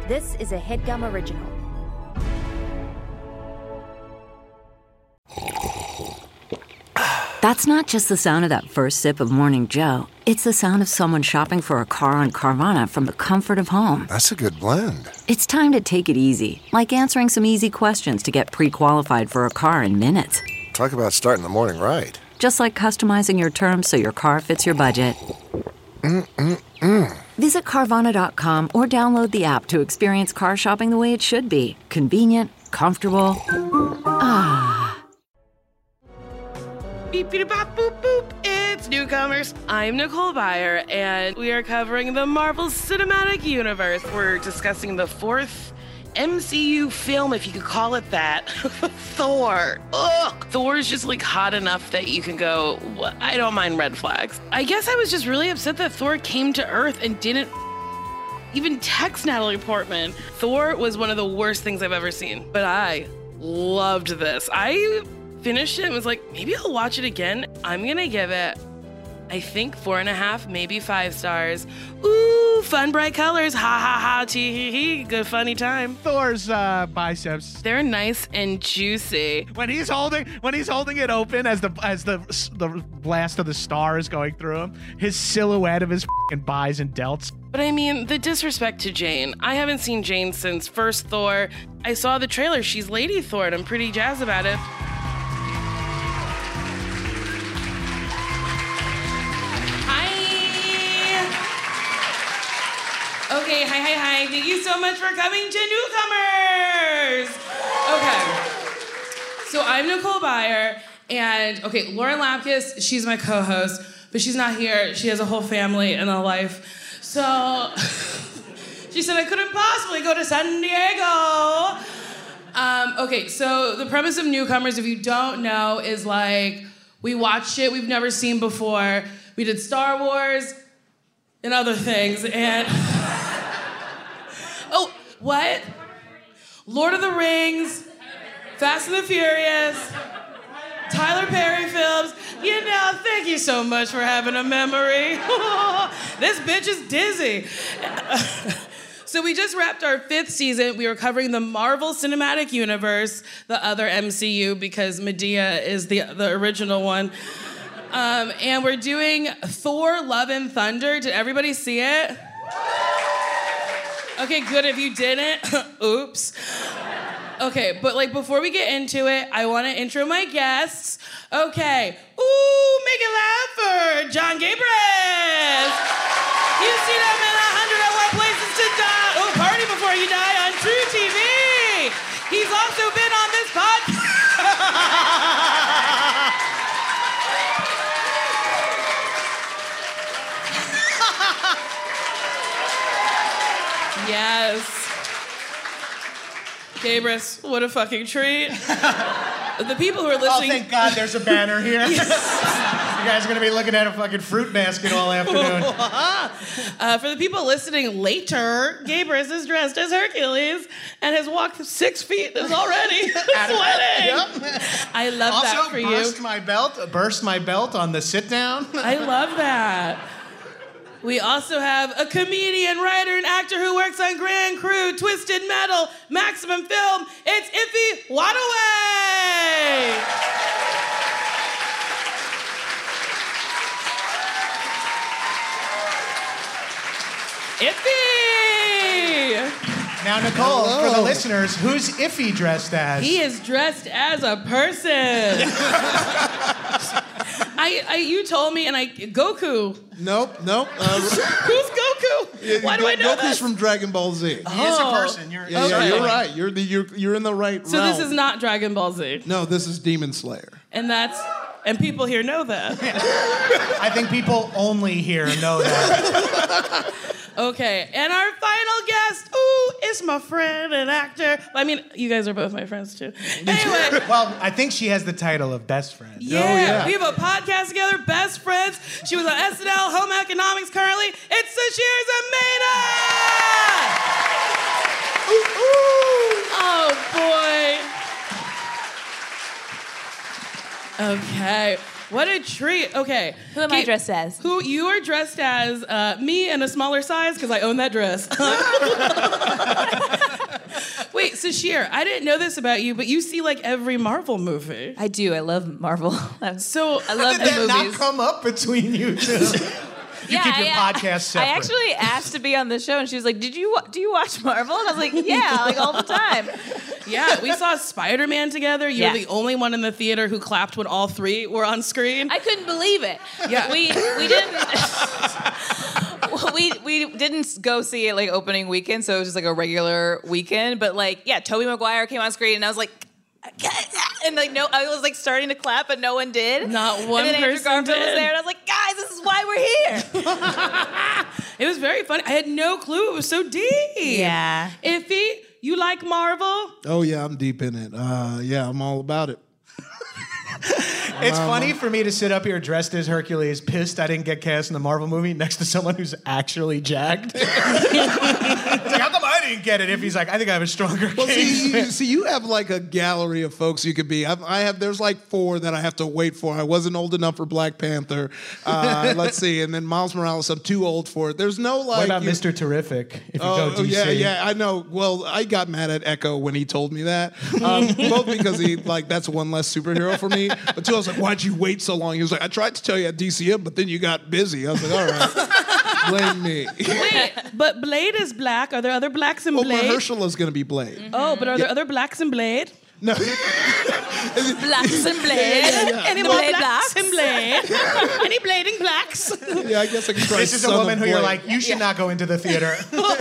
This is a HeadGum original. That's not just the sound of that first sip of Morning Joe. It's the sound of someone shopping for a car on Carvana from the comfort of home. That's a good blend. It's time to take it easy, like answering some easy questions to get pre-qualified for a car in minutes. Talk about starting the morning right. Just like customizing your terms so your car fits your budget. Visit Carvana.com or download the app to experience car shopping the way it should be. Convenient, comfortable. Beep, beep, bop, boop, boop. It's Newcomers. I'm Nicole Byer, and we are covering the Marvel Cinematic Universe. We're discussing the fourth MCU film, if you could call it that. Thor. Ugh. Thor is just like hot enough that you can go, I don't mind red flags. I guess I was just really upset that Thor came to Earth and didn't even text Natalie Portman. Thor was one of the worst things I've ever seen, but I loved this. I finished it and was like, maybe I'll watch it again. I'm gonna give it, I think 4.5, maybe 5 stars. Ooh, fun, bright colors. Ha ha ha, tee hee hee. Good funny time. Thor's biceps. They're nice and juicy. When he's holding it open as the blast of the star is going through him, his silhouette of his fucking bis and delts. But I mean, the disrespect to Jane. I haven't seen Jane since first Thor. I saw the trailer. She's Lady Thor, and I'm pretty jazzed about it. Okay, hi. Thank you so much for coming to Newcomers. Okay, so I'm Nicole Byer, and Lauren Lapkus, she's my co-host, but she's not here. She has a whole family and a life. So she said I couldn't possibly go to San Diego. So the premise of Newcomers, if you don't know, is like we watch shit we've never seen before. We did Star Wars and other things, and oh, what? Lord of the Rings, Fast and the Furious, Tyler Perry films. You know, thank you so much for having a memory. This bitch is dizzy. So we just wrapped our 5th season. We were covering the Marvel Cinematic Universe, the other MCU, because Medea is the original one. And we're doing Thor: Love and Thunder. Did everybody see it? Okay, good. If you didn't, oops. Okay, but before we get into it, I want to intro my guests. Okay, make it loud for John Gabris. You've seen him in 101 Places to Die. Oh, Party Before You Die on True TV. He's also been on this podcast. Yes. Gabris, what a fucking treat. The people who are listening... Oh, thank God there's a banner here. You guys are going to be looking at a fucking fruit basket all afternoon. For the people listening later, Gabris is dressed as Hercules and has walked 6 feet and is already sweating. Yep. I love that for you. Also, burst my belt on the sit-down. I love that. We also have a comedian, writer, and actor who works on Grand Crew, Twisted Metal, Maximum Film. It's Iffy Wadaway. Iffy. Now, Nicole, for the listeners, who's Iffy dressed as? He is dressed as a person. You told me, and Goku. Nope. Who's Goku? Why do I know Goku's this? from Dragon Ball Z. He is a person. You're right. You're in the right So realm. this is not Dragon Ball Z. No, this is Demon Slayer. And people here know that. I think people only here know that. Okay, and our final guest, is my friend and actor. I mean, you guys are both my friends too. Anyway. Well, I think she has the title of best friend. Yeah, we have a podcast together, Best Friends. She was on SNL, Home Economics currently. It's Sashir Zamata! Oh, boy. Okay. What a treat. Okay. Who am I dressed as? Who you are dressed as me in a smaller size because I own that dress. Wait, Sashir, I didn't know this about you, but you see like every Marvel movie. I do. I love Marvel. So I love Did the that movies. not come up between you two? You keep your podcast separate. I actually asked to be on the show, and she was like, do you watch Marvel? And I was like, yeah, like all the time. Yeah, we saw Spider-Man together. You were the only one in the theater who clapped when all three were on screen. I couldn't believe it. Yeah. We didn't we didn't go see it like opening weekend, so it was just like a regular weekend. But like, yeah, Tobey Maguire came on screen, and I was like, and like no, I was like starting to clap, but no one did. Not one and then person Andrew Garfield did. was there, and I was like, guys, this is why we're here. It was very funny. I had no clue. It was so deep. Yeah. Iffy, you like Marvel? Oh yeah, I'm deep in it. Yeah, I'm all about it. It's funny for me to sit up here dressed as Hercules, pissed I didn't get cast in the Marvel movie, next to someone who's actually jacked. It's like, how come I didn't get it? If he's like, I think I have a stronger Well, case. see, you have like a gallery of folks you could be. I have. There's like 4 that I have to wait for. I wasn't old enough for Black Panther. Let's see, and then Miles Morales. I'm too old for it. There's no like. What about Mr. Terrific? If you go DC? yeah, I know. Well, I got mad at Echo when he told me that, both because he like that's one less superhero for me, but two, I was like, why'd you wait so long? He was like, I tried to tell you at DCM, but then you got busy. I was like, all right, blame me. Wait, but Blade is black. Are there other blacks in Well, Blade? Mahershala's gonna be Blade. Oh, but are there other blacks in Blade? No, Blacks and Blade. Any more Blade blacks blacks? in Blade? Any blading blacks? yeah, I guess I could try. This is a Son woman of who you're Blade. like, you should not go into the theater.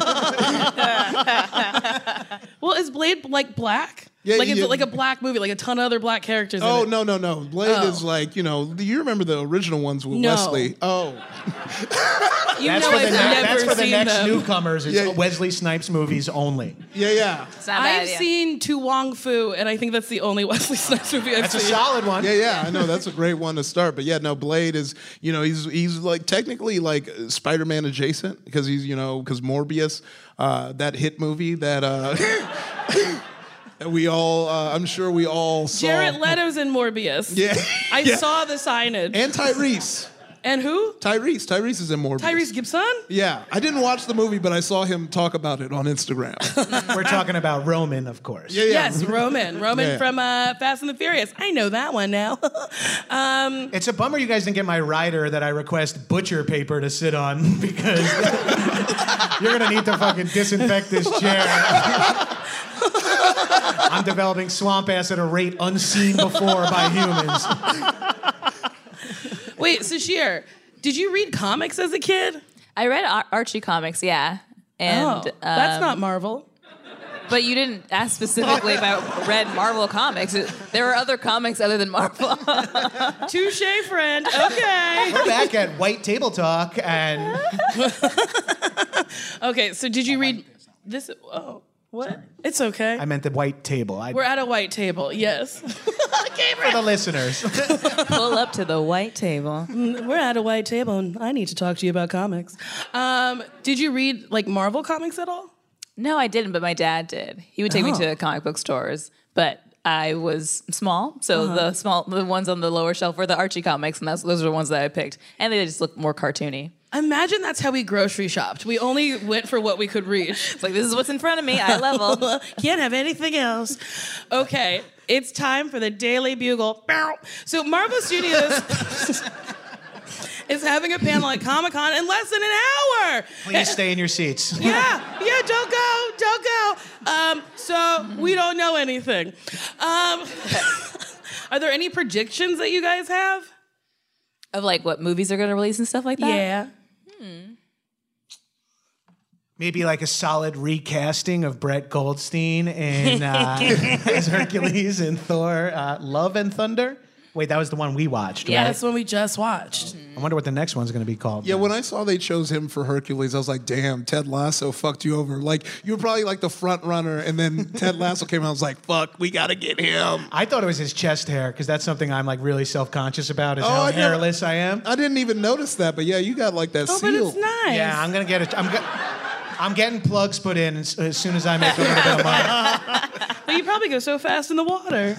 Well, is Blade like black? Yeah, like it's yeah. like a black movie, like a ton of other black characters. in Oh it. no! Blade is like, you know. Do you remember the original ones with No. Wesley? Oh, You That's know for the, I've that's never for the seen next them. newcomers. It's Yeah. Wesley Snipes movies only. yeah. It's not bad, I've yeah. seen To Wong Fu, and I think that's the only Wesley Snipes movie I've That's a seen. solid one. I know that's a great one to start. But yeah, no, Blade is, you know, he's like technically like Spider-Man adjacent because he's, you know, because Morbius, that hit movie that that we all, I'm sure we all saw. Jared Leto's in Morbius. Yeah, I Yeah. saw the signage. and Tyrese. And who? Tyrese is in Morbius. Tyrese Gibson? Yeah, I didn't watch the movie, but I saw him talk about it on Instagram. We're talking about Roman, of course. Yeah. Yes, Roman. Roman Yeah. from Fast and the Furious. I know that one now. It's a bummer you guys didn't get my rider that I request butcher paper to sit on because you're gonna need to fucking disinfect this chair. I'm developing swamp ass at a rate unseen before by humans. Wait, Sashir, did you read comics as a kid? I read Archie comics, yeah. And That's not Marvel. But you didn't ask specifically about read Marvel comics. There are other comics other than Marvel. Touche, friend. Okay. We're back at White Table Talk, and Okay, so did you read this? Oh, what? It's okay. I meant the white table. We're at a white table, yes. For the listeners. Pull up to the white table. We're at a white table, and I need to talk to you about comics. Did you read, like, Marvel comics at all? No, I didn't, but my dad did. He would take me to comic book stores, but I was small, so the ones on the lower shelf were the Archie comics, and those are the ones that I picked, and they just look more cartoony. Imagine that's how we grocery shopped. We only went for what we could reach. It's like, this is what's in front of me, eye level. Can't have anything else. Okay, it's time for the Daily Bugle. So Marvel Studios is having a panel at Comic-Con in less than an hour. Please stay in your seats. Yeah, don't go. So we don't know anything. Are there any predictions that you guys have? Of like what movies are going to release and stuff like that? Yeah. Maybe like a solid recasting of Brett Goldstein in as Hercules in Thor: Love and Thunder. Wait, that was the one we watched, Yeah, right? that's one we just watched. I wonder what the next one's going to be called. Yeah, when I saw they chose him for Hercules, I was like, damn, Ted Lasso fucked you over. Like, you were probably like the front runner, and then Ted Lasso came out, I was like, fuck, we gotta get him. I thought it was his chest hair because that's something I'm like really self-conscious about is Oh, how I never- hairless I am. I didn't even notice that, but yeah, you got like that Oh, but seal. it's nice. Yeah, I'm gonna get it. I'm getting plugs put in as soon as I make a little bit of money. But you probably go so fast in the water.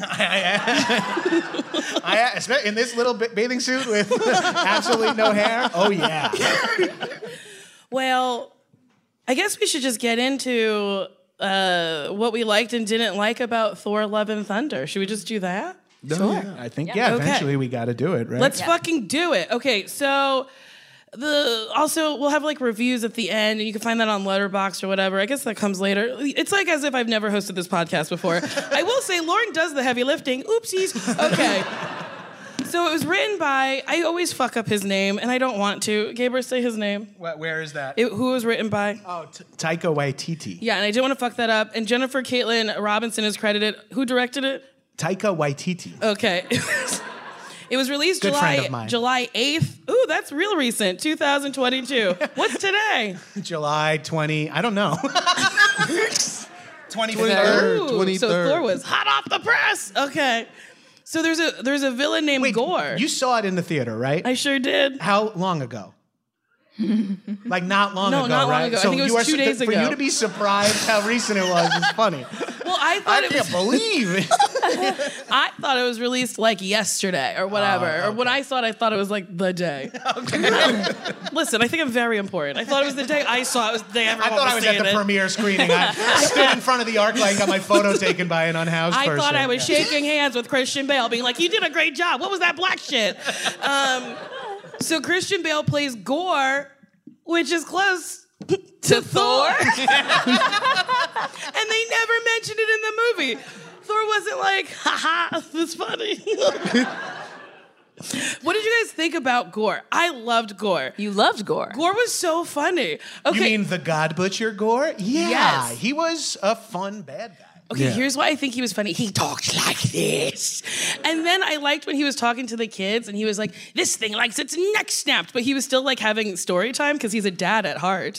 In this little bathing suit with absolutely no hair. Oh yeah. Well, I guess we should just get into what we liked and didn't like about Thor: Love and Thunder. Should we just do that? Sure. I think, Okay. eventually we got to do it, right? Let's fucking do it. Okay, so also we'll have like reviews at the end, and you can find that on Letterboxd or whatever. I guess that comes later. It's like as if I've never hosted this podcast before. I will say Lauren does the heavy lifting. Oopsies. Okay. So it was written by, I always fuck up his name, and I don't want to. Gabriel, say his name. Where is that? Who was written by? Oh, Taika Waititi. Yeah, and I didn't want to fuck that up. And Jennifer Caitlin Robinson is credited. Who directed it? Taika Waititi. Okay. It was released Good friend of mine. July 8th. Ooh, that's real recent, 2022. What's today? July 20, I don't know. 23rd. Ooh, 23rd. So Thor was hot off the press. Okay. So there's a villain named Gore. You saw it in the theater, right? I sure did. How long ago? Like not long No, ago, not long right? ago. I think it was 2 days For ago. you to be surprised how recent it was is funny. Well, I thought I can't believe it. I thought it was released like yesterday or whatever. Oh, Or when I saw it, I thought it was like the day. Listen, I think I'm very important. I thought it was the day I saw it. It was the day I everyone thought I was at seeing the it. premiere screening. I stood in front of the ArcLight and got my photo taken by an unhoused I person. thought I was shaking hands with Christian Bale, being like, "You did a great job. What was that black shit?" So Christian Bale plays Gore, which is close to Thor. And they never mentioned it in the movie. Thor wasn't like, haha, that's funny. What did you guys think about Gore? I loved Gore. You loved Gore. Gore was so funny. Okay. You mean the God Butcher Gore? Yeah. Yes. He was a fun bad guy. Okay, here's why I think he was funny. He talks like this. And then I liked when he was talking to the kids and he was like, this thing likes its neck snapped. But he was still like having story time because he's a dad at heart.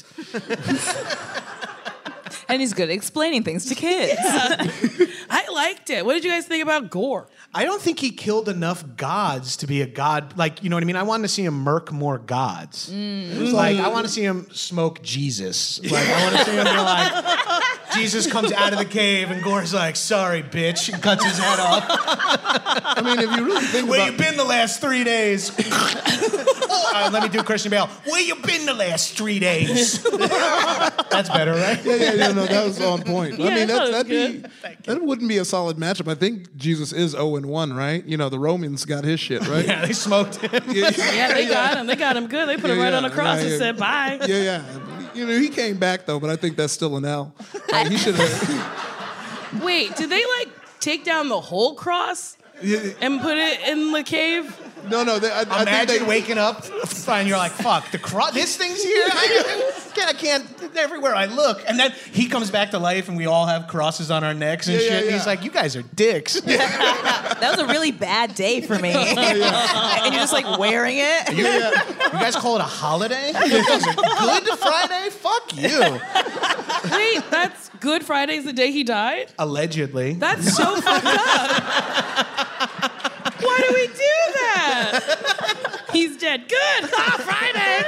And he's good at explaining things to kids. I liked it. What did you guys think about Gore? I don't think he killed enough gods to be a god. Like, you know what I mean? I wanted to see him murk more gods. Like, I want to see him smoke Jesus. Like, I want to see him be like, Jesus comes out of the cave and Gore's like, sorry, bitch, and cuts his head off. I mean, if you really think Where about you been the last 3 days? Let me do Christian Bale. Where you been the last 3 days? That's better, right? yeah, no, that was on point. Yeah, I mean, I thought it was that'd be good. that wouldn't be a solid matchup. I think Jesus is 0-1, right? You know, the Romans got his shit, right? Yeah, they smoked him. Yeah, they got him. They got him good. They put him right on the cross and said bye. Yeah. You know, he came back though, but I think that's still an L. Like, he should have. Wait, did they like take down the whole cross and put it in the cave? No. I think Imagine they waking up and you're like, fuck, this thing's here? I can't, everywhere I look. And then he comes back to life and we all have crosses on our necks and Yeah, shit. yeah, And he's yeah. like, you guys are dicks. That was a really bad day for me. And you're just like wearing it. You guys call it a holiday? You guys are Good Friday? Fuck you. Wait, that's Good Friday's the day he died? Allegedly. That's so fucked up. Why do we do that? He's dead. Good. Friday.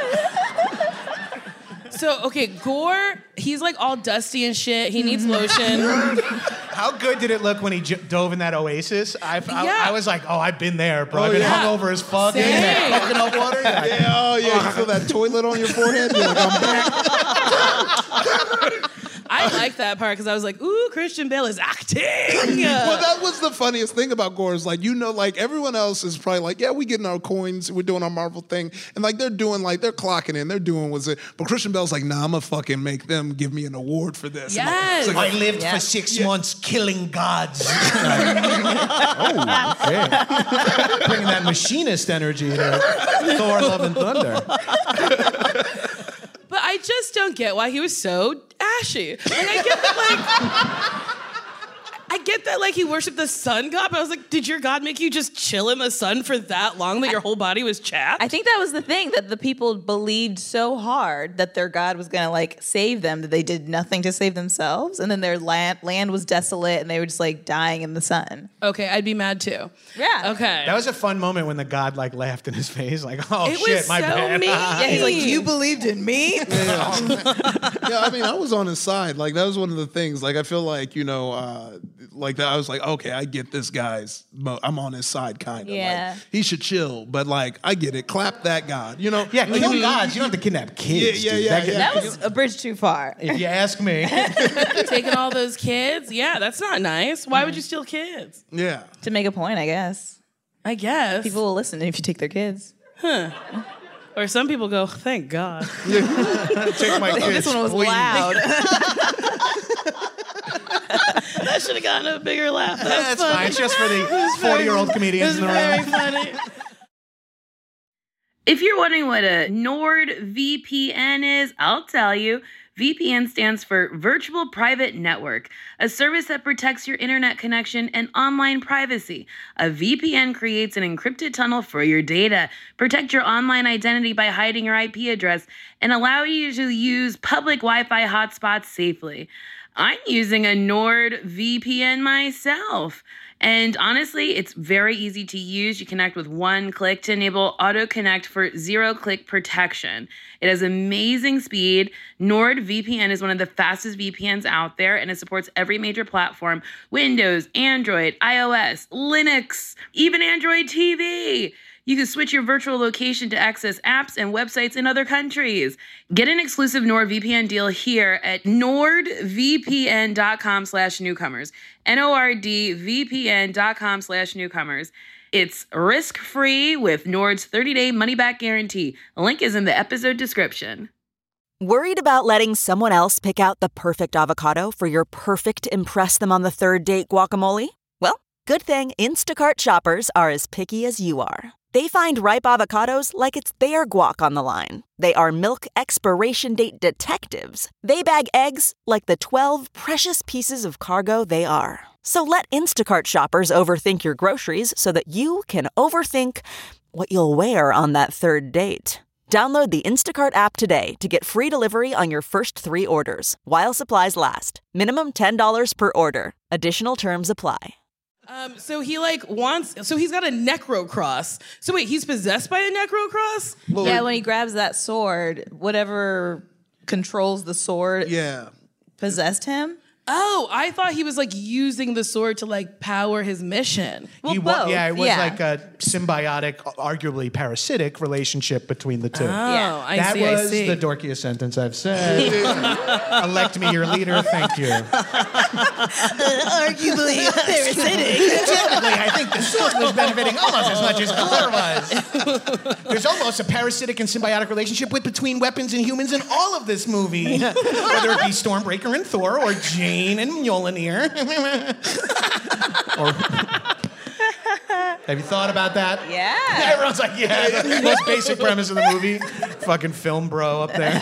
So, okay, Gore, he's like all dusty and shit. He needs lotion. How good did it look when he dove in that oasis? Yeah. I was like, oh, I've been there, bro. I've been yeah. hungover as fuck. Same. In that coconut water. Yeah, you feel that toilet on your forehead? You're like, I'm back. I like that part because I was like, ooh, Christian Bale is acting. Well, that was the funniest thing about Gore is like, you know, like everyone else is probably like, yeah, we getting our coins, we're doing our Marvel thing. And like they're clocking in, they're doing what's it. But Christian Bale's like, nah, I'm gonna fucking make them give me an award for this. And, like, Yes. it's like, I lived for 6 months killing gods. Okay. Bringing that machinist energy to Thor, Love, and Thunder. But I just don't get why he was so ashy. Like, I get that, like, he worshipped the sun god, but I was like, did your god make you just chill in the sun for that long that your whole body was chapped? I think that was the thing, that the people believed so hard that their God was going to like save them that they did nothing to save themselves. And then their land was desolate and they were just like dying in the sun. Okay, I'd be mad too. Yeah. Okay. That was a fun moment when the god like laughed in his face, like, oh It shit, was my so bad. mean. Yeah, he's like, you believed in me? Yeah, I mean, I was on his side. Like, that was one of the things. Like, I feel like, you know, like that. I was like, okay, I get this guy's. I'm on his side, kind of. Yeah. Like, he should chill, but like, I get it. Clap that God, you know? Yeah, kill gods. You don't have to kidnap kids. Yeah, dude. yeah, That- That was a bridge too far. If you ask me. Taking all those kids? Yeah, that's not nice. Why would you steal kids? Yeah. To make a point, I guess. I guess. People will listen if you take their kids. Or some people go, thank God. Take my kids. This one was please. loud. That should have gotten a bigger laugh. That's fine. It's just for the 40-year-old comedians in the Very room. funny. If you're wondering what a NordVPN is, I'll tell you. VPN stands for Virtual Private Network, a service that protects your internet connection and online privacy. A VPN creates an encrypted tunnel for your data, protect your online identity by hiding your IP address, and allow you to use public Wi-Fi hotspots safely. I'm using a NordVPN myself. And honestly, it's very easy to use. You connect with one click to enable auto connect for 0-click protection. It has amazing speed. NordVPN is one of the fastest VPNs out there, and it supports every major platform: Windows, Android, iOS, Linux, even Android TV. You can switch your virtual location to access apps and websites in other countries. Get an exclusive NordVPN deal here at nordvpn.com/newcomers. nordvpn.com/newcomers. It's risk-free with Nord's 30-day money-back guarantee. A link is in the episode description. Worried about letting someone else pick out the perfect avocado for your perfect impress-them-on-the-third-date guacamole? Well, good thing Instacart shoppers are as picky as you are. They find ripe avocados like it's their guac on the line. They are milk expiration date detectives. They bag eggs like the 12 precious pieces of cargo they are. So let Instacart shoppers overthink your groceries so that you can overthink what you'll wear on that third date. Download the Instacart app today to get free delivery on your first 3 orders, while supplies last. Minimum $10 per order. Additional terms apply. So he he's got a necrocross. So wait, he's possessed by a necrocross? Yeah, when he grabs that sword, whatever controls the sword possessed him. Oh, I thought he was like using the sword to like power his mission. Well, It both. was Yeah. like a symbiotic, arguably parasitic relationship between the two. Oh, I That see. was the dorkiest sentence I've said. Elect me your leader, thank you. Arguably parasitic. Technically, I think the sword was benefiting almost as much as Thor was. There's almost a parasitic and symbiotic relationship between weapons and humans in all of this movie. Whether it be Stormbreaker and Thor, or Jane and Mjolnir. Have you thought about that? Yeah. Everyone's like, yeah, the most basic premise of the movie. Fucking film bro up there.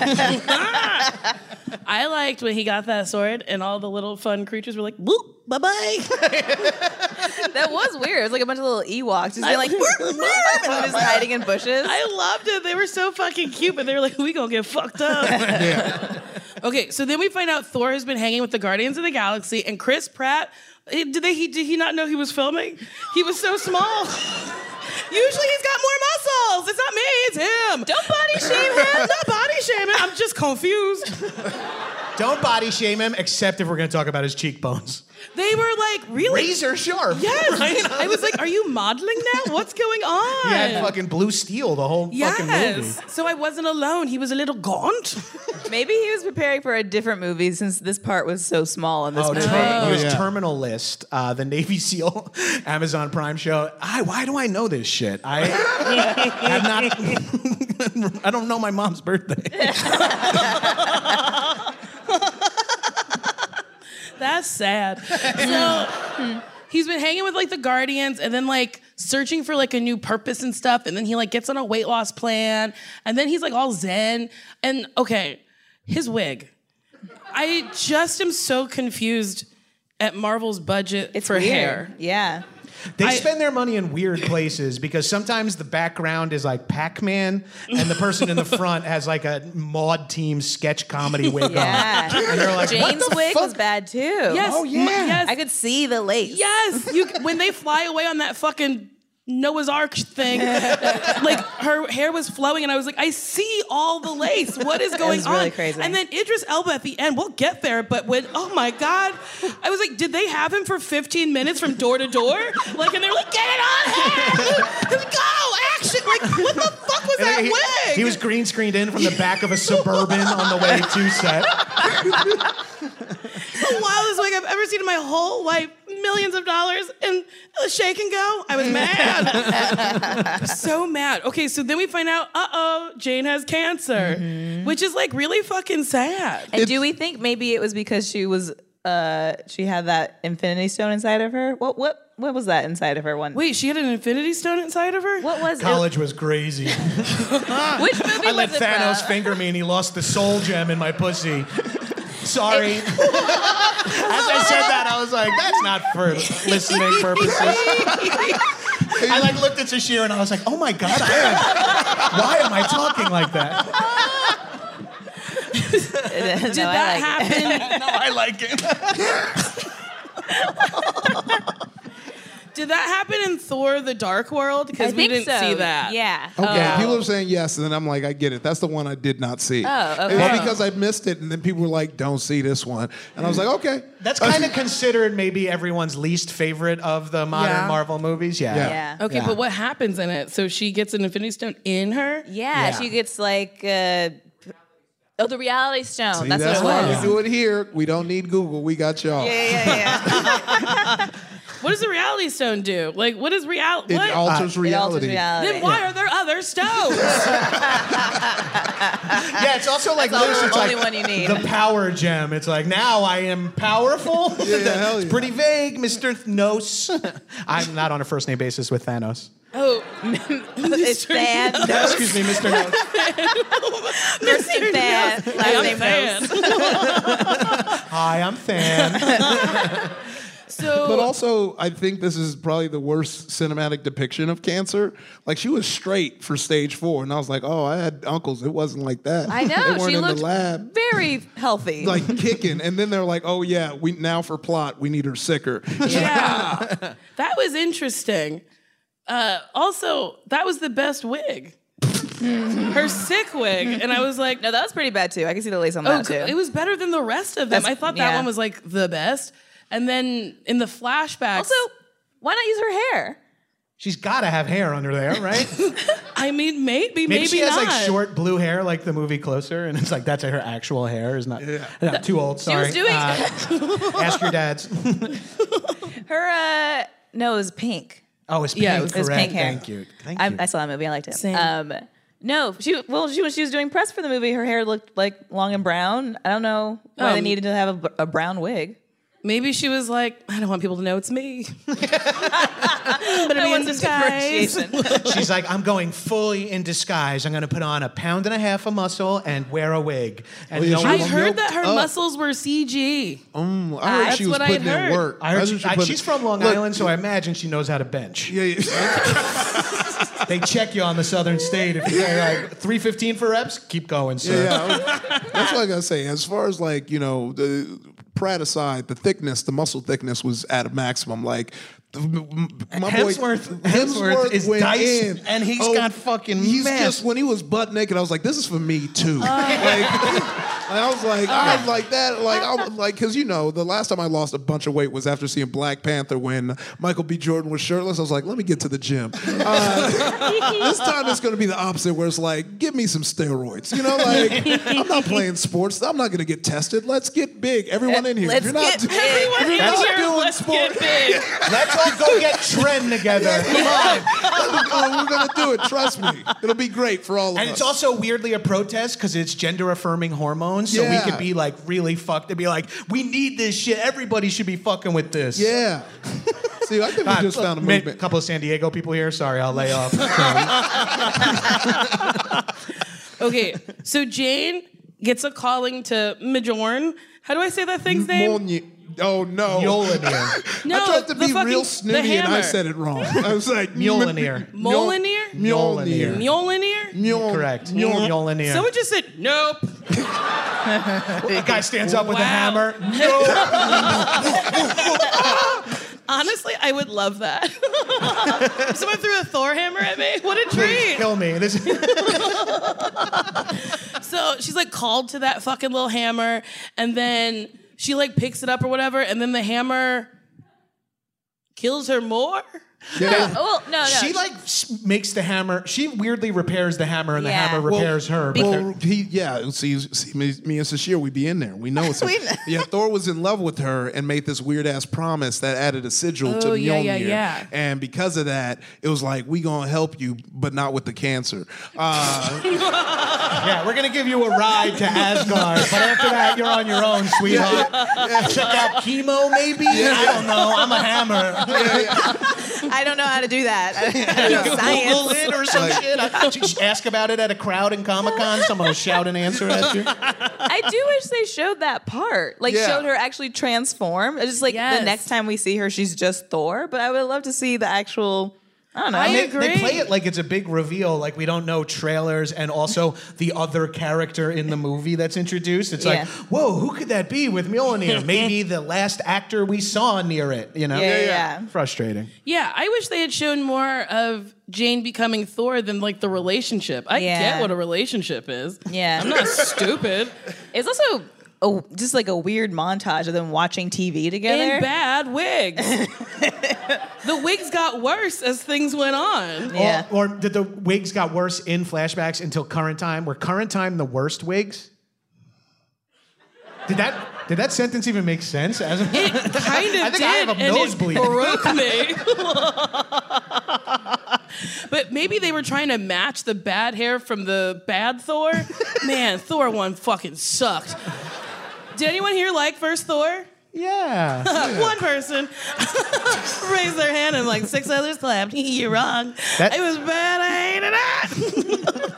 I liked when he got that sword and all the little fun creatures were like, boop, bye-bye. That was weird. It was like a bunch of little Ewoks just being like, and just hiding in bushes. I loved it. They were so fucking cute, but they were like, we gonna get fucked up. Okay, so then we find out Thor has been hanging with the Guardians of the Galaxy, and Chris Pratt, did he not know he was filming? He was so small. Usually he's got more muscles. It's not me, it's him. Don't body shame him. Not body shaming. I'm just confused. Don't body shame him, except if we're going to talk about his cheekbones. They were like, really? Razor sharp. Yes. Right? I was like, are you modeling that? What's going on? He had fucking blue steel the whole fucking movie. So I wasn't alone. He was a little gaunt. Maybe he was preparing for a different movie since this part was so small in this movie. He was Terminal List, the Navy SEAL Amazon Prime show. Why do I know this shit? I have not. I don't know my mom's birthday. That's sad. So he's been hanging with like the Guardians and then like searching for like a new purpose and stuff. And then he like gets on a weight loss plan. And then he's like all zen. And okay, his wig. I just am so confused at Marvel's budget for weird. hair. Yeah. They spend their money in weird places because sometimes the background is like Pac-Man and the person in the front has like a Maude Team sketch comedy wig Yeah. on. And they're like, what Jane's the wig fuck? was bad too. Yes. Oh, yeah. Yes. I could see the lace. Yes. When they fly away on that fucking Noah's Ark thing. Like her hair was flowing, and I was like, I see all the lace. What is going on? Really crazy. And then Idris Elba at the end. We'll get there, but when oh my god, I was like, did they have him for 15 minutes from door to door? Like, and they're like, get it on him! Go action! Like, what the fuck was that wig? He was green screened in from the back of a Suburban on the way to set. The wildest wig I've ever seen in my whole life. Millions of dollars and a shake and go. I was mad. So mad. Okay, so then we find out, Jane has cancer, which is like really fucking sad. And do we think maybe it was because she was she had that Infinity Stone inside of her? What was that inside of her? Wait, she had an Infinity Stone inside of her? What was College was crazy. Which movie I let was it Thanos from? finger me and he lost the soul gem in my pussy. Sorry. As I said that, I was like, that's not for listening purposes. I like looked at Sashir and I was like, oh my God, why am I talking like that? Did that happen? No, I like it. Did that happen in Thor: The Dark World? Because we didn't see that. Yeah. Okay, people are saying yes, and then I'm like, I get it. That's the one I did not see. Oh, okay. Well, because I missed it, and then people were like, don't see this one. And I was like, okay. That's kind of considered maybe everyone's least favorite of the modern Marvel movies. Yeah. Okay, but what happens in it? So she gets an Infinity Stone in her? Yeah, she gets like the Reality Stone. See, that's that's what why it was. we do it here. We don't need Google. We got y'all. Yeah. What does the Reality Stone do? Like, what is reality? It alters reality. Then why are there other stones? Yeah, it's also like That's loose. the It's only like one you need. the power gem. It's like, now I am powerful. Yeah, hell It's yeah. pretty vague, Mr. Thanos. I'm not on a first name basis with Thanos. Oh, It's Than. Excuse me, Mr. Nose. First name Than. Last name Nose. Hi, I'm Than. So, But also, I think this is probably the worst cinematic depiction of cancer. Like, she was straight for stage 4, and I was like, oh, I had uncles. It wasn't like that. I know. They weren't She in looked the lab. very healthy. Like kicking, and then they're like, "Oh yeah, we now for plot, we need her sicker." yeah, that was interesting. Also, that was the best wig. Her sick wig, and I was like, no, that was pretty bad too. I can see the lace on oh, that too. it was better than the rest of them. I thought that one was like the best. And then in the flashbacks, Also, why not use her hair? She's got to have hair under there, right? I mean, maybe Maybe she has not. like short blue hair, like the movie Closer, and it's like that's her actual hair. Is not too old. Sorry. was doing- ask your dads. Her no, it was pink. Oh, it's pink. Yeah, it was correct. pink hair. Thank you. Thank you. I saw that movie. I liked it. Same. No, when she was doing press for the movie, her hair looked like long and brown. I don't know why they needed to have a brown wig. Maybe she was like, I don't want people to know it's me. I'm gonna be in disguise. She's like, I'm going fully in disguise. I'm going to put on 1.5 pounds of muscle and wear a wig. And Well, yeah, no she I one- heard that her up. musced were CG. I heard That's she was what I'd putting in heard. work. I heard That's what she put she's in- from Long Look, Island, so I imagine she knows how to bench. Yeah, yeah. They check you on the Southern State. If you're like 315 for reps, keep going, sir. Yeah, that's what I gotta say. As far as like, you know, the Pratt aside, the muscle thickness was at a maximum. Like my Hemsworth is went diced, in. and he's got fucking He's mass. just when he was butt naked, I was like, this is for me too. I was like that, like because you know, the last time I lost a bunch of weight was after seeing Black Panther when Michael B. Jordan was shirtless. I was like, let me get to the gym. This time it's going to be the opposite, where it's like, give me some steroids. You know, like I'm not playing sports. I'm not going to get tested. Let's get big. Everyone in here. Let's If you're not, get big. if you're Everyone not here, doing let's sport, get big. Let's all go get Tren together. Come on. we're going to do it. Trust me. It'll be great for all of And us. it's also weirdly a protest because it's gender-affirming hormones, so we Yeah. could be like really fucked and be like, we need this shit. Everybody should be fucking with this. yeah. See, I think we just found a A movement. couple of San Diego people here. Sorry, I'll lay off. Okay, so Jane gets a calling to Mjolnir. How do I say that thing's name? Oh no. Mjolnir. No, I tried to the be fucking- real the snooty and I hammer. said it wrong. I was like Mjolnir. Mjolnir? Mjolnir. Mjolnir? Correct. Mjolnir. Mjolnir. Someone just said, nope. The guy stands up with a Wow. hammer. Honestly, I would love that. Someone threw a Thor hammer at me. What a Please treat. kill me. So she's like called to that fucking little hammer, and then she like picks it up or whatever, and then the hammer kills her more. Yeah. Well, no. She like makes the hammer. She weirdly repairs the hammer, and the Yeah. hammer repairs her. But Well, me and Sashir, we be in there. We know it's yeah. Thor was in love with her and made this weird ass promise that added a sigil to Mjolnir. Yeah. And because of that, it was like, we gonna help you, but not with the cancer. yeah, we're gonna give you a ride to Asgard, but after that, you're on your own, sweetheart. Check out chemo, maybe. I don't know. I'm a hammer. I don't know how to do that. Google it or some shit. Just ask about it at a crowd in Comic-Con. Someone will shout an answer at you. I do wish they showed that part. Like, showed her actually transform. It's just like the next time we see her, she's just Thor. But I would love to see the actual... I don't know. They play it like it's a big reveal, like we don't know trailers and also the other character in the movie that's introduced. It's like, whoa, who could that be with Mjolnir? Maybe the last actor we saw near it, you know? Yeah. Frustrating. Yeah, I wish they had shown more of Jane becoming Thor than like the relationship. I get what a relationship is. Yeah. I'm not stupid. It's also just like a weird montage of them watching TV together. In bad wigs. The wigs got worse as things went on. Yeah. Or did the wigs got worse in flashbacks until current time? Were current time the worst wigs? Did that sentence even make sense? It kind of I think did, I have a and nosebleed. it broke me. But maybe they were trying to match the bad hair from the bad Thor. Man, Thor 1 fucking sucked. Did anyone here like first Thor? Yeah. One person raised their hand and like 6 others clapped. You're wrong. It was bad. I hated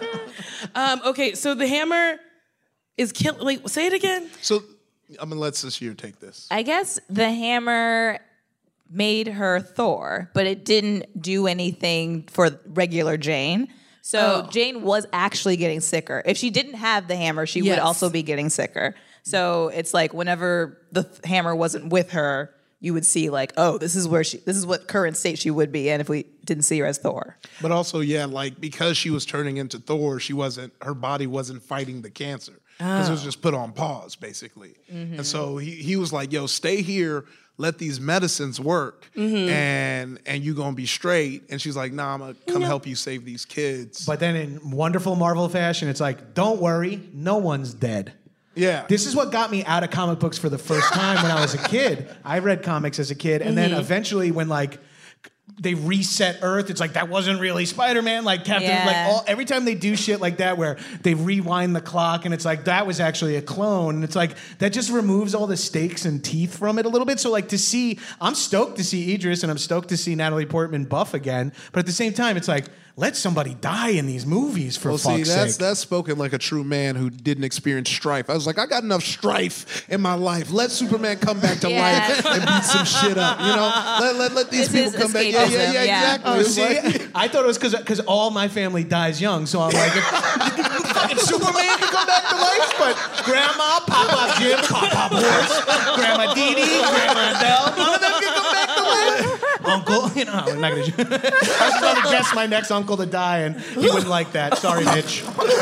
it. Okay, so the hammer is killing. Like, say it again. So I'm gonna let Sashir take this. I guess the hammer made her Thor, but it didn't do anything for regular Jane. So Jane was actually getting sicker. If she didn't have the hammer, she would also be getting sicker. So it's like whenever the hammer wasn't with her, you would see like, oh, this is what current state she would be in if we didn't see her as Thor. But also, like because she was turning into Thor, her body wasn't fighting the cancer. Because it was just put on pause, basically. Mm-hmm. And so he was like, yo, stay here, let these medicines work, and you gonna be straight. And she's like, nah, I'm gonna come help you save these kids. But then in wonderful Marvel fashion, it's like, don't worry, no one's dead. Yeah. This is what got me out of comic books for the first time when I was a kid. I read comics as a kid, and then eventually when like they reset Earth, it's like that wasn't really Spider-Man. Like Captain, every time they do shit like that where they rewind the clock, and it's like that was actually a clone. And it's like that just removes all the stakes and teeth from it a little bit. So like I'm stoked to see Idris, and I'm stoked to see Natalie Portman buff again. But at the same time, it's like, let somebody die in these movies for fuck's sake. That's spoken like a true man who didn't experience strife. I was like, I got enough strife in my life. Let Superman come back to life and beat some shit up. You know, let these people come back. Yeah, exactly. Oh, see, I thought it was because all my family dies young, so I'm like, if fucking Superman can come back to life, but Grandma, Papa Jim, Papa Horse, Grandma Dee Dee, Grandma Adele, none of them can come back to life. Uncle, I'm not gonna. I was about to guess my next uncle to die, and he wouldn't like that. Sorry, Mitch.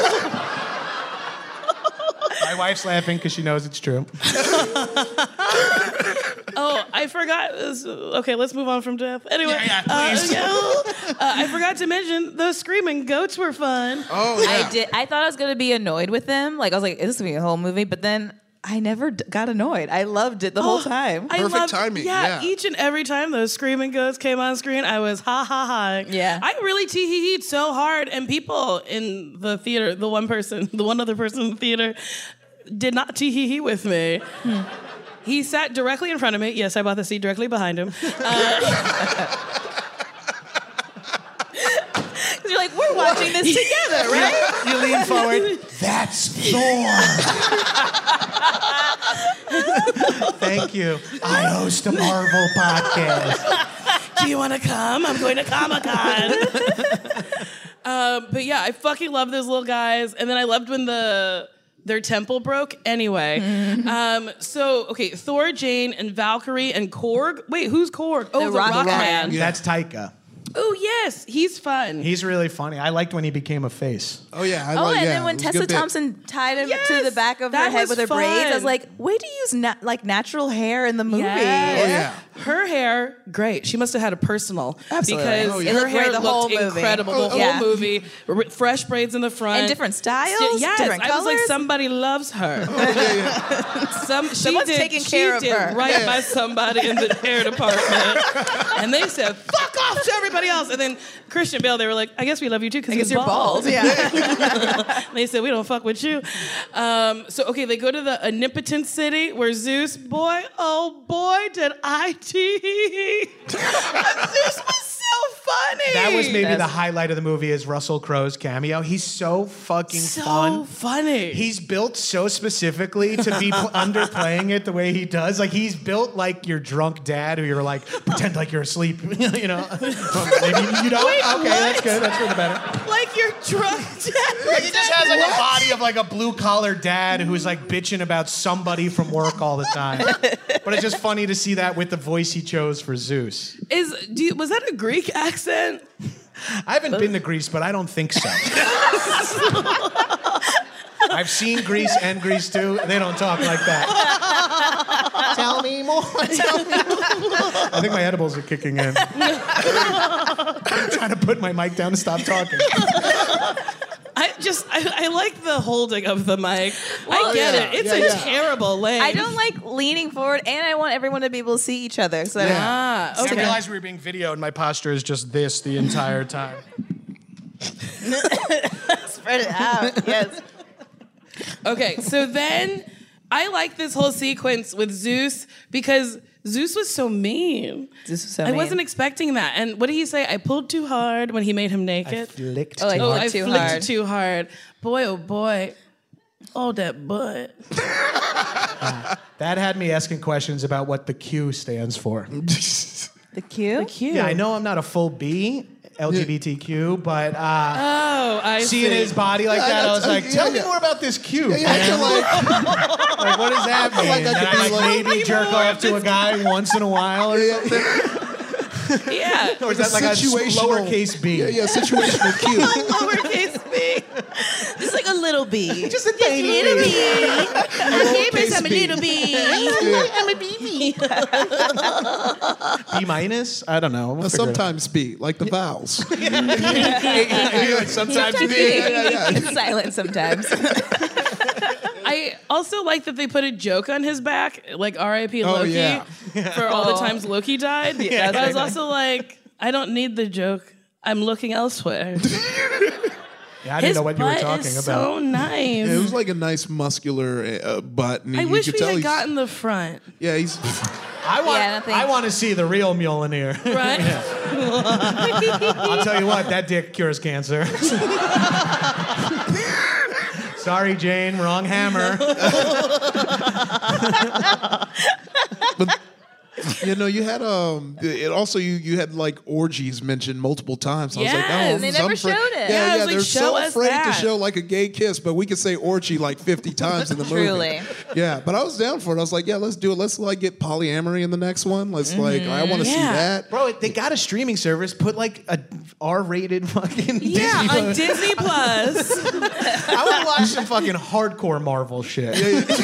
My wife's laughing because she knows it's true. Oh, I forgot. Okay, let's move on from death. Anyway, I forgot to mention those screaming goats were fun. Oh, yeah. I thought I was going to be annoyed with them. Like, I was like, this is going to be a whole movie. But then I never got annoyed. I loved it the whole time. Perfect timing. Yeah, each and every time those screaming goats came on screen, I was ha ha ha. Yeah. I really tee-hee-heed so hard, and people in the theater, the one other person in the theater, did not tee-hee-hee with me. He sat directly in front of me. Yes, I bought the seat directly behind him. You're like, we're watching this together, right? You lean forward. That's Thor. Thank you. I host a Marvel podcast. Do you want to come? I'm going to Comic-Con. But yeah, I fucking love those little guys. And then I loved when the Their temple broke anyway. Okay, Thor, Jane, and Valkyrie and Korg. Wait, who's Korg? Oh, the Rock Man. That's Taika. Oh, yes. He's fun. He's really funny. I liked when he became a face. Oh, yeah. Then when Tessa Thompson tied him to the back of her head with her braids, I was like, way to use natural hair in the movie. Yes. Oh, yeah. Her hair, great. She must have had a personal. Absolutely. Because It her looked hair great the whole looked movie. incredible the whole movie. Fresh braids in the front. And different styles, Yes, different I was like, colors. somebody loves her. Someone's taking care of her. Right by somebody in the hair department. And they said, fuck off to everybody else. And then Christian Bale, they were like, I guess we love you too because you're bald. Yeah. They said, we don't fuck with you. They go to the omnipotent city where Zeus, boy, did I tease. Zeus was so funny. That was maybe the highlight of the movie is Russell Crowe's cameo. He's so fucking so funny. He's built so specifically to be underplaying it the way he does. Like, he's built like your drunk dad who you're like, pretend like you're asleep, you know? Maybe you don't? Wait, okay, what? that's good. That's for the better. Like your drunk dad. Like, he just has like a body of like a blue-collar dad who's like bitching about somebody from work all the time. But it's just funny to see that with the voice he chose for Zeus. Was that a Greek accent? I haven't been to Greece, but I don't think so. I've seen Greece and Greece 2. They don't talk like that. Tell me more. Tell me more. I think my edibles are kicking in. I'm trying to put my mic down to stop talking. I like the holding of the mic. I get it. It's a terrible leg. I don't like leaning forward, and I want everyone to be able to see each other. So okay. I realized we were being videoed, and my posture is just this the entire time. Spread it out. Yes. Okay, so then I like this whole sequence with Zeus because Zeus was so mean. I wasn't expecting that. And what did he say? I pulled too hard when he made him naked. I flicked I too hard. Flicked too hard. Boy, oh boy. Oh, that butt. That had me asking questions about what the Q stands for. The Q? The Q. Yeah, I know I'm not a full B, LGBTQ, but I seeing see. his body like that, I was like, tell me more about this Q. I feel like, Like, what does that mean? like I That could I be like- maybe jerk off to a guy once in a while or something? Yeah. Or is that like a Situational- lowercase b? yeah, situational cue. Lowercase b. It's like a little bee. Just a tiny little bee. bee. Lowercase b. bee. I'm a bee. B minus? I don't know. We'll figure it out. Sometimes B, like the vowels. Sometimes B. It's silent sometimes. I also like that they put a joke on his back, like R.I.P. Oh, Loki, yeah. for all the times Loki died. Yeah, But I was also like, I don't need the joke. I'm looking elsewhere. Yeah, I didn't know what you were talking is about. so nice. It was like a nice muscular butt. And I you wish could we tell had he's- gotten the front. Yeah, he's. I want to see the real Mjolnir. Right? I'll tell you what, that dick cures cancer. Sorry, Jane, wrong hammer. But you know, you had it also you had like orgies mentioned multiple times. I was like, Yes, oh, they so never afraid- showed it. Yeah, I Yeah, was like, they're show so us afraid to that. show like a gay kiss, but we could say orgy like 50 times in the movie. Truly. Yeah, but I was down for it. I was like, yeah, let's do it. Let's like get polyamory in the next one. Let's like, I want to see Yeah. that. Bro, they got a streaming service. Put like a R-rated fucking Yeah, Disney. on Disney Plus. I want to watch some fucking hardcore Marvel shit.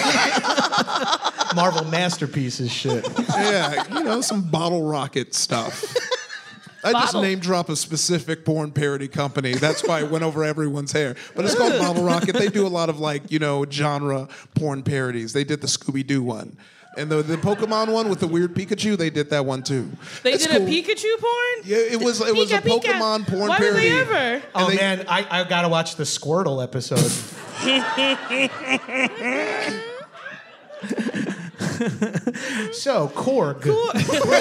Marvel masterpieces shit. Yeah, you know, some bottle rocket stuff. I just name drop a specific porn parody company. That's why it went over everyone's hair. But it's called Bottle Rocket. They do a lot of like, you know, genre porn parodies. They did the Scooby-Doo one. And the Pokemon one with the weird Pikachu, they did that one too. They That's did cool. a Pikachu porn? Yeah, it was a Pika. Pokemon porn Why parody. would they ever? Oh they- man, I gotta watch the Squirtle episode. So Korg. Gore.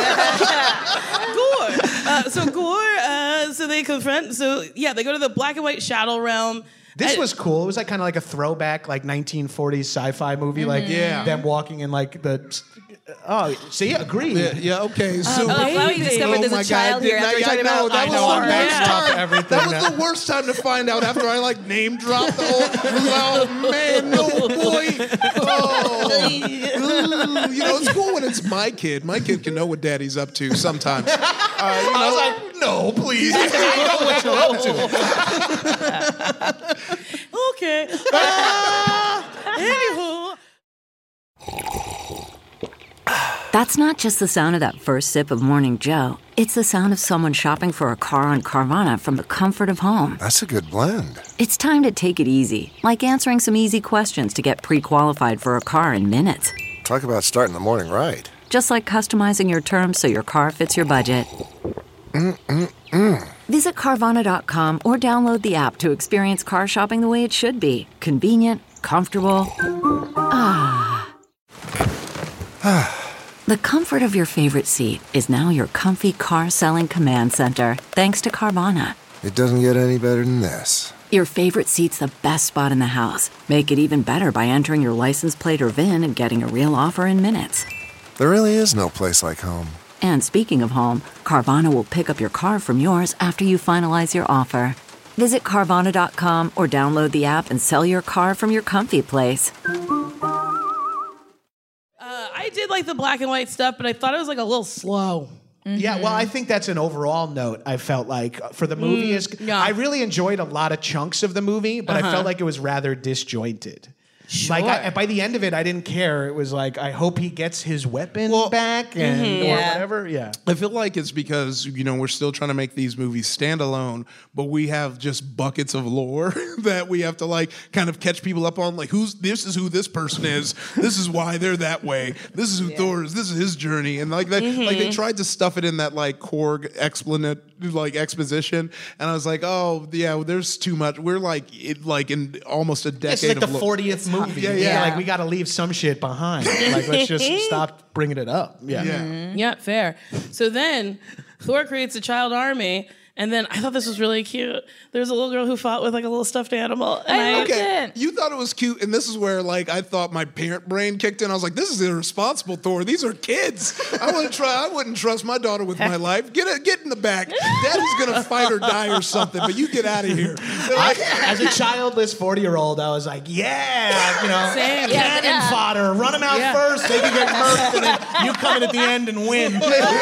So they confront. So yeah, they go to the black and white shadow realm. This was cool. It was like kind of like a throwback, like 1940s sci-fi movie, like them walking in like the Oh, see, agreed. Yeah, okay. So, Now we discovered there's a child here after we talked about I know, I'm messed up everything. That was the worst time to find out after I name dropped the whole. Oh man, no boy. Oh, it's cool when it's my kid. My kid can know what daddy's up to sometimes. I was like, no, please. I know what you're up to. Okay. Anywho. That's not just the sound of that first sip of Morning Joe. It's the sound of someone shopping for a car on Carvana from the comfort of home. That's a good blend. It's time to take it easy, like answering some easy questions to get pre-qualified for a car in minutes. Talk about starting the morning right. Just like customizing your terms so your car fits your budget. Visit Carvana.com or download the app to experience car shopping the way it should be. Convenient, comfortable. The comfort of your favorite seat is now your comfy car selling command center, thanks to Carvana. It doesn't get any better than this. Your favorite seat's the best spot in the house. Make it even better by entering your license plate or VIN and getting a real offer in minutes. There really is no place like home. And speaking of home, Carvana will pick up your car from yours after you finalize your offer. Visit Carvana.com or download the app and sell your car from your comfy place. I did like the black and white stuff, but I thought it was a little slow. Yeah, well, I think that's an overall note. I felt like for the movie, I really enjoyed a lot of chunks of the movie, but I felt like it was rather disjointed. Sure. By the end of it, I didn't care. It was like, I hope he gets his weapon back and or whatever. Yeah. I feel like it's because, we're still trying to make these movies stand alone, but we have just buckets of lore that we have to kind of catch people up on. This is who this person is. This is why they're that way. This is who Thor is. This is his journey. And they tried to stuff it in that Korg exposition. And I was like, oh yeah, there's too much. We're in almost a decade. It's like the 40th movie. Yeah. We got to leave some shit behind. Let's just stop bringing it up. Yeah, fair. So then Thor creates a child army. And then I thought this was really cute. There's a little girl who fought with a little stuffed animal. And I loved it. You thought it was cute, and this is where I thought my parent brain kicked in. I was like, this is irresponsible, Thor. These are kids. I wouldn't trust my daughter with my life. Get in the back. Daddy's gonna fight or die or something, but you get out of here. As a childless 40-year-old, I was like, Same. cannon fodder. Run them out first. They can get murked, and then you come in at the end and win.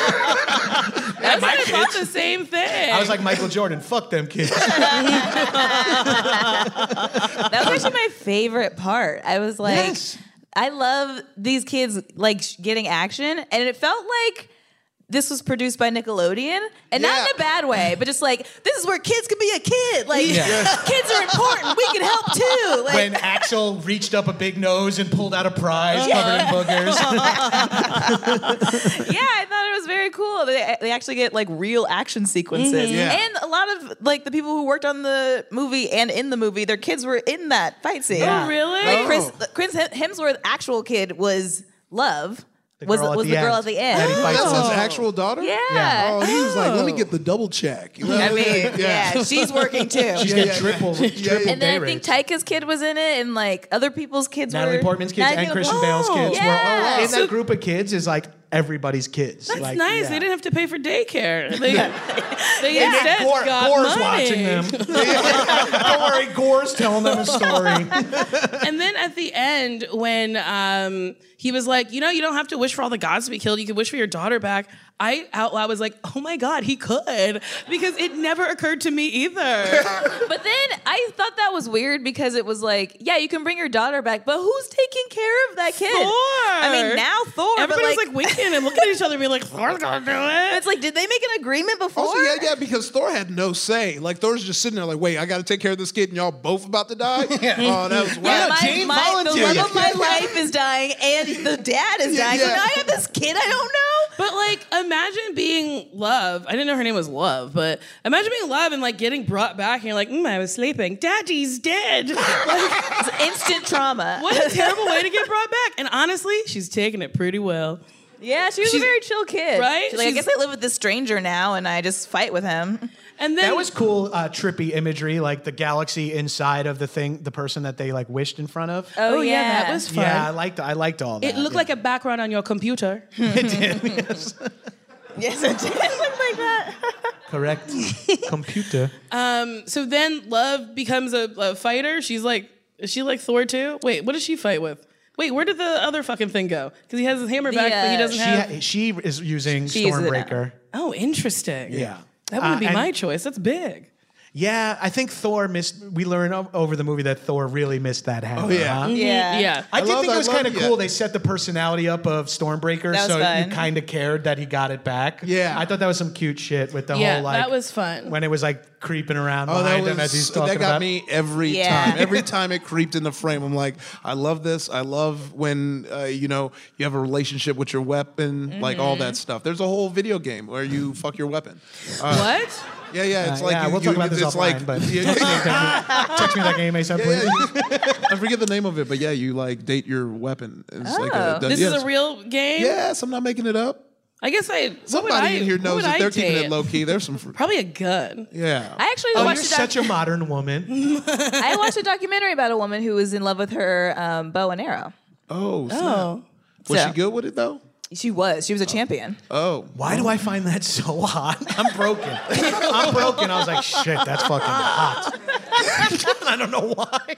I thought the same thing. I was like Michael Jordan. Fuck them kids. That was actually my favorite part. I was like, I love these kids getting action, and it felt like this was produced by Nickelodeon, and not in a bad way, but just this is where kids can be a kid. Kids are important. We can help too. When Axel reached up a big nose and pulled out a prize covered in boogers. Yeah, I thought it was very cool. They actually get real action sequences, and a lot of the people who worked on the movie and in the movie, their kids were in that fight scene. Oh, really? Chris Hemsworth's actual kid was Love. Was the girl at the end. That's his actual daughter? Yeah. Oh, he was like, let me get the double check. I mean, she's working too. She's got triple and then I think Taika's kid was in it, and other people's kids Natalie were. Portman's kids and Christian Bale's kids were all in So- that group of kids is everybody's kids. That's nice. Yeah. They didn't have to pay for daycare. They And instead Gore's got money. watching them. Don't worry, Gore's telling them a story. And then at the end, when he was like, you don't have to wish for all the gods to be killed. You can wish for your daughter back. I out loud was like, oh my God, he could. Because it never occurred to me either. But then I thought that was weird because it was you can bring your daughter back, but who's taking care of that kid? Thor. I mean, now Thor. Everybody's but winking and looking at each other and being like, Thor's gonna do it. It's did they make an agreement before? Also, because Thor had no say. Thor's just sitting there wait, I got to take care of this kid and y'all both about to die? Oh, that was wild. The love of my life is dying and the dad is dying. So now I have this kid I don't know. But imagine being Love. I didn't know her name was Love, but imagine being Love and getting brought back and you're like, I was sleeping. Daddy's dead. It's instant trauma. What a terrible way to get brought back. And honestly, she's taking it pretty well. Yeah, she's a very chill kid. Right? She's I guess I live with this stranger now and I just fight with him. And then That was cool, trippy imagery, like the galaxy inside of the person that they like wished in front of. Oh yeah, that was fun. Yeah, I liked all that. It looked like a background on your computer. It did. Yes. Yes, it did look like that. Correct. Computer. So then Love becomes a fighter. Is she like Thor too? Wait, what does she fight with? Wait, where did the other fucking thing go? Because he has his hammer back, but he doesn't have. She is using She uses it Stormbreaker. Oh, interesting. Yeah. That wouldn't be and- my choice. That's big. Yeah, I think Thor missed. We learned over the movie that Thor really missed that hammer. Oh, yeah. huh? Yeah. Yeah. I did think it was kind of yeah. cool. They set the personality up of Stormbreaker, That was so fun. you kind of cared that he got it back. Yeah. I thought that was some cute shit with the Yeah, whole like. that was fun. When it was like creeping around Oh, behind him as he's talking that got about. me every Yeah. time. Every time it creeped in the frame, I'm like, I love this. I love when you have a relationship with your weapon, like all that stuff. There's a whole video game where you fuck your weapon. What? Yeah. It's like yeah, we'll talk about this it's offline, like but yeah, text me that game ASAP, please. I forget the name of it, but yeah, you like date your weapon. It's like This is a real game? Yes, I'm not making it up. I guess Somebody in here knows that they're keeping it low key. There's some. Probably a gun. Yeah. I actually Oh, you're watched such a modern woman. I watched a documentary about a woman who was in love with her bow and arrow. Oh. Snap. Was So- she good with it though? She was a champion. Oh. Why do I find that so hot? I'm broken. I was like, shit, that's fucking hot. I don't know why.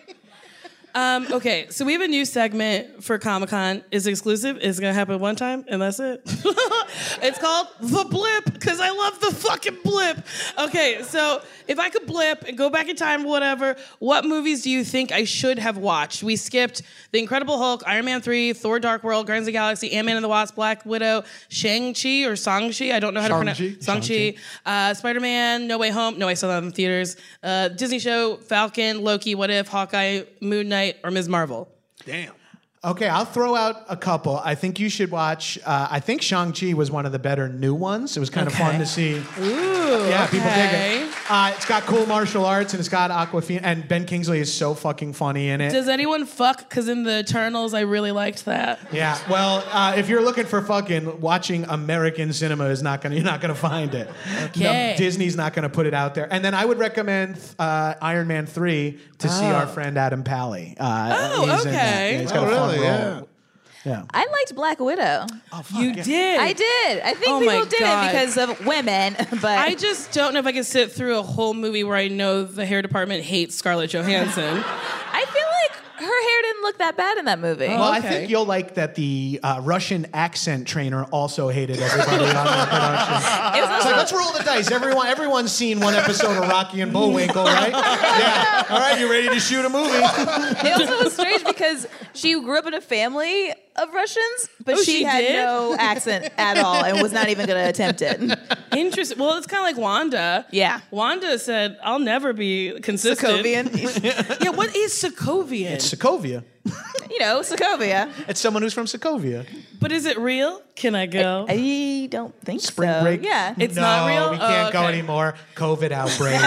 Okay, so we have a new segment for Comic-Con. It's exclusive. It's going to happen one time, and that's it. It's called The Blip, because I love the fucking blip. Okay, so if I could blip and go back in time, whatever, what movies do you think I should have watched? We skipped The Incredible Hulk, Iron Man 3, Thor Dark World, Guardians of the Galaxy, Ant-Man and the Wasp, Black Widow, Shang-Chi or Shang-Chi, I don't know how to pronounce Shang-Chi, Spider-Man, No Way Home, no, I saw that in theaters, Disney Show, Falcon, Loki, What If, Hawkeye, Moon Knight, or Ms. Marvel. Damn. Okay, I'll throw out a couple. I think you should watch. I think Shang-Chi was one of the better new ones. It was kind of fun to see. Ooh, Yeah, people dig okay. it. It's got cool martial arts and it's got Aquafina. And Ben Kingsley is so fucking funny in it. Does anyone fuck? Because in the Eternals, I really liked that. Yeah, well, if you're looking for fucking, watching American cinema is not gonna. You're not gonna find it. Okay. No, Disney's not gonna put it out there. And then I would recommend Iron Man 3 to see our friend Adam Pally. He's in that. okay. Yeah, he's got Oh, a fun really? role. Yeah. I liked Black Widow. You did. I did. I think Oh my people did God. it because of women, but I just don't know if I can sit through a whole movie where I know the hair department hates Scarlett Johansson. I feel like her hair didn't look that bad in that movie. Well, I okay. think you'll like that the Russian accent trainer also hated everybody on that production. It was It's like, let's roll the dice. Everyone's seen one episode of Rocky and Bullwinkle, right? Yeah. All right, you ready to shoot a movie? It also was strange because she grew up in a family of Russians, but Oh, she she had did? no accent at all and was not even going to attempt it. Interesting. Well, it's kind of like Wanda. Yeah. Wanda said, "I'll never be consistent." Sokovian. Yeah. What is Sokovian? It's Sokovia. You know, Sokovia. It's someone who's from Sokovia. But is it real? Can I go? I don't think Spring so. break. Yeah. It's no, not real? we can't Oh, go okay. anymore. COVID outbreak.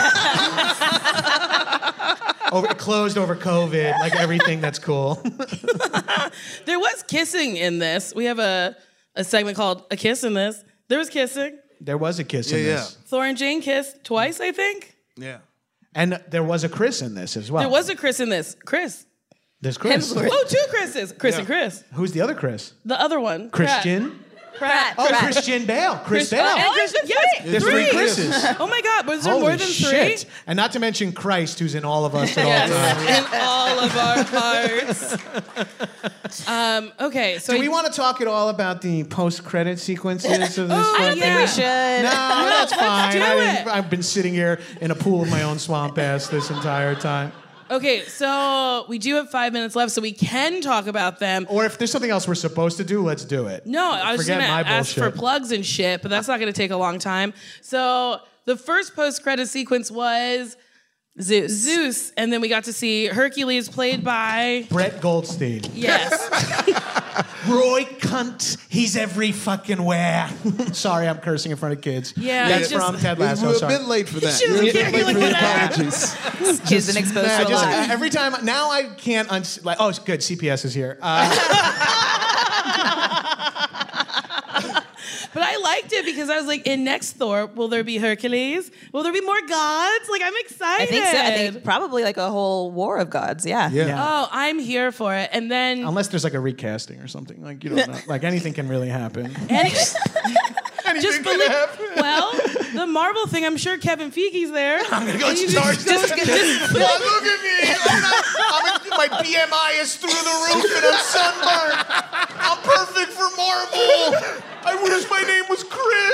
It closed over COVID, like everything that's cool. There was kissing in this. We have a segment called A Kiss in This. There was kissing. There was a kiss in Yeah, this. Thor and Jane kissed twice, I think. Yeah. And there was a Chris in this as well. There was a Chris in this. Chris. There's Chris. Hemsworth. Oh, two Chris's. Chris and Chris. Who's the other Chris? The other one. Christian? Pratt. Oh, Pratt. Christian Bale. Chris Bale. And Chris, yes, There's three Chris's. Oh my God, was there Holy more than shit. three? And not to mention Christ, who's in all of us at Yes, all times. in all of our hearts. Okay, so Do we want to talk at all about the post-credit sequences of this? Oh, fucking- yeah. We should. No, that's fine. do it. I've been sitting here in a pool of my own swamp ass this entire time. Okay, so we do have 5 minutes left, so we can talk about them. Or if there's something else we're supposed to do, let's do it. No, I was Forget going to my ask for bullshit. plugs and shit, but that's not going to take a long time. So the first post-credit sequence was Zeus, and then we got to see Hercules played by... Brett Goldstein. Yes. Roy Cunt. He's every fucking where. Sorry, I'm cursing in front of kids. Yeah, That's it's just- from Ted We're Lasso. a Sorry. bit late for that. should You're a have bit late given for me the that. apologies. Kids and exposed Nah, to a just, lot. every time now I can't like oh it's good CPS is here. But I liked it because I was like, in next Thor, will there be Hercules? Will there be more gods? Like, I'm excited. I think so. I think probably like a whole war of gods. Yeah. Oh, I'm here for it. And then Unless there's like a recasting or something. Like, you don't know. Like, anything can really happen. just believe. Well, the Marvel thing, I'm sure Kevin Feige's there. I'm gonna go start. Look at me. My BMI is through the roof and I'm sunburned. I'm perfect for Marvel. I wish my name was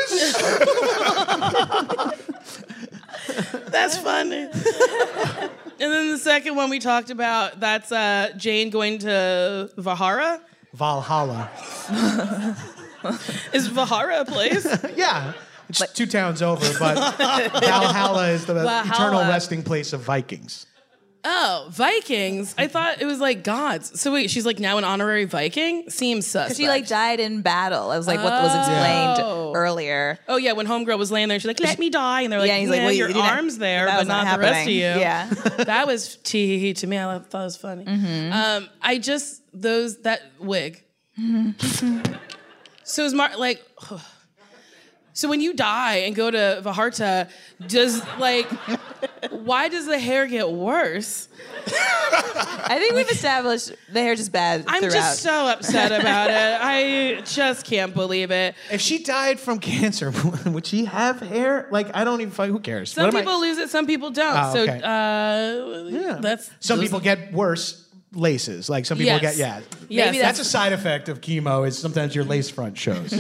Chris. That's funny. And then the second one we talked about, that's Jane going to Valhalla. Valhalla. Is Valhalla a place? Yeah. It's 2 towns over, but Valhalla is the eternal resting place of Vikings. Oh, Vikings. I thought it was like gods. So wait, she's like now an honorary Viking? Seems suspect. Because she like died in battle. It was like what was explained earlier. Oh yeah, when Homegirl was laying there, she's like, let me die. And they're like, Yeah, he's like, well, your arm's there, but not the rest of you. Yeah. That was tee to me. I thought it was funny. Mm-hmm. That wig. So is like... So when you die and go to Valhalla, why does the hair get worse? I think we've established the hair's just bad I'm throughout. just so upset about it. I just can't believe it. If she died from cancer, would she have hair? Like, I don't even find, who cares? Some people lose it, some people don't. Oh, okay. Some people get worse laces. Like some people get, Yes, Maybe that's a side effect of chemo is sometimes your lace front shows.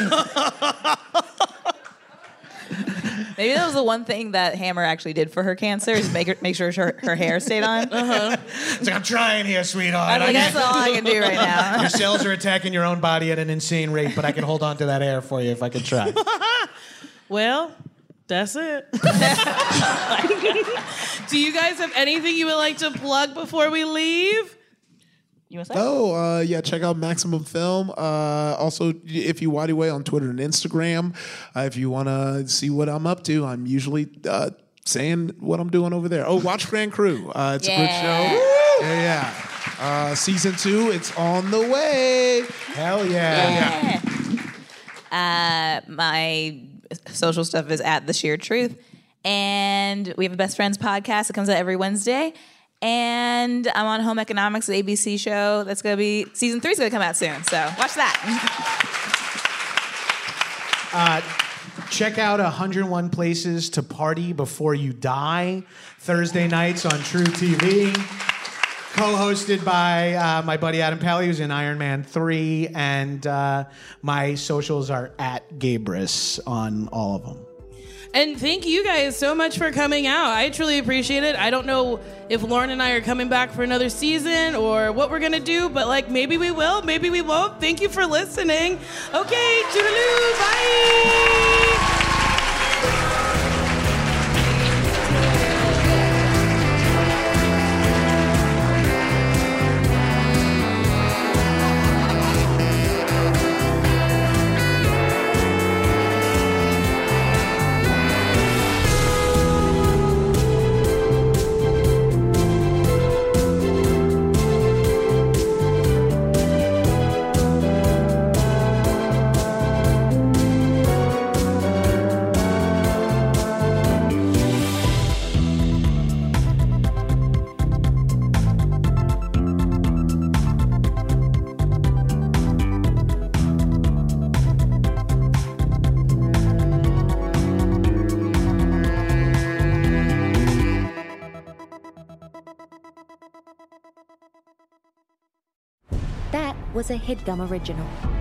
Maybe that was the one thing that Hammer actually did for her cancer is make sure her hair stayed on. It's like, I'm trying here, sweetheart. That's all I can do right now. Your cells are attacking your own body at an insane rate, but I can hold on to that hair for you if I could try. Well, that's it. Do you guys have anything you would like to plug before we leave? You want to say? Check out Maximum Film. Also, if you Waddy Way on Twitter and Instagram, if you want to see what I'm up to, I'm usually saying what I'm doing over there. Oh, watch Grand Crew. It's a good show. Yeah. Season 2, it's on the way. Hell yeah. My social stuff is at The Sheer Truth. And we have a Best Friends podcast that comes out every Wednesday. And I'm on Home Economics, the ABC show. That's going to be, season 3 is going to come out soon. So watch that. Check out 101 Places to Party Before You Die, Thursday nights on True TV. Co-hosted by my buddy Adam Pally, who's in Iron Man 3. And my socials are at Gabrus on all of them. And thank you guys so much for coming out. I truly appreciate it. I don't know if Lauren and I are coming back for another season or what we're going to do, but like maybe we will, maybe we won't. Thank you for listening. Okay, toodaloo, bye. That was a HeadGum original.